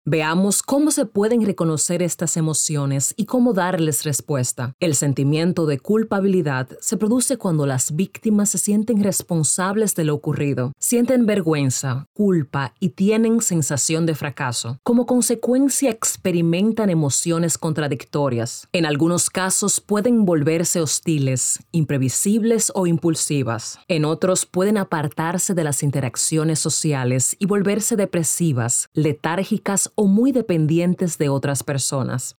Veamos cómo se pueden reconocer estas emociones y cómo darles respuesta. El sentimiento de culpabilidad se produce cuando las víctimas se sienten responsables de lo ocurrido, sienten vergüenza, culpa y tienen sensación de fracaso. Como consecuencia, experimentan emociones contradictorias. En algunos casos pueden volverse hostiles, imprevisibles o impulsivas. En otros pueden apartarse de las interacciones sociales y volverse depresivas, letárgicas o muy dependientes de otras personas.